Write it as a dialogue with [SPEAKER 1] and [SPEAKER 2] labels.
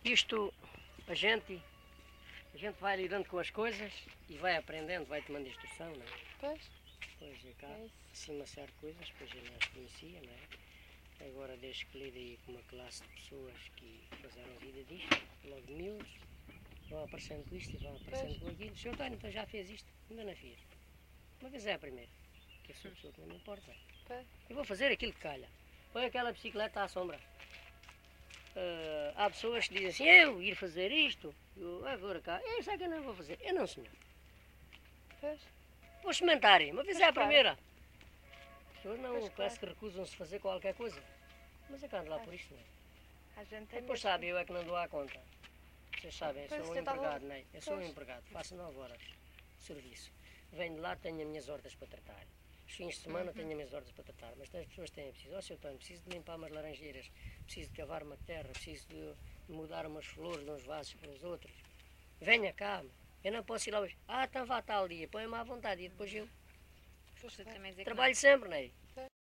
[SPEAKER 1] Isto, a gente vai lidando com as coisas e vai aprendendo, vai tomando instrução, não é?
[SPEAKER 2] Pois.
[SPEAKER 1] Pois é, cá,
[SPEAKER 2] É isso.
[SPEAKER 1] assim uma série de coisas, pois eu não as conhecia, não é? Agora, desde que lidei com uma classe de pessoas que fizeram vida disto, logo de miúdos, vão aparecendo com isto e vão aparecendo com aquilo. O Sr. António então já fez isto? Ainda não fiz. Uma vez é a primeira, que eu sou pessoa que não me importa.
[SPEAKER 2] Pois.
[SPEAKER 1] Eu vou fazer aquilo que calha. Põe aquela bicicleta à sombra. Há pessoas que dizem assim, eu ir fazer isto, eu agora cá, eu sei que eu não vou fazer. Eu não, senhor.
[SPEAKER 2] Pois.
[SPEAKER 1] Vou experimentar, uma vez
[SPEAKER 2] Pois
[SPEAKER 1] é a
[SPEAKER 2] claro.
[SPEAKER 1] primeira. As pessoas não,
[SPEAKER 2] Pois
[SPEAKER 1] parece
[SPEAKER 2] claro.
[SPEAKER 1] que recusam-se a fazer qualquer coisa. Mas eu canto lá por isto, não é?
[SPEAKER 2] A gente tem
[SPEAKER 1] Depois
[SPEAKER 2] mesmo-
[SPEAKER 1] sabe, eu é que não dou à conta. Vocês sabem, eu
[SPEAKER 2] Pois,
[SPEAKER 1] sou um
[SPEAKER 2] eu estava-
[SPEAKER 1] empregado, não é? Eu sou um
[SPEAKER 2] Pois.
[SPEAKER 1] empregado, faço 9 horas de serviço. Venho de lá, tenho as minhas hortas para tratar. Os fins de semana tenho as minhas hortas para tratar. Mas as pessoas têm preciso, ó Sr. António, preciso de limpar umas laranjeiras, preciso de cavar uma terra, preciso de mudar umas flores de uns vasos para os outros. Venha cá, eu não posso ir lá hoje. Ah, então vá tal dia, põe-me à vontade e depois eu
[SPEAKER 2] Pois, claro.
[SPEAKER 1] trabalho sempre, não é?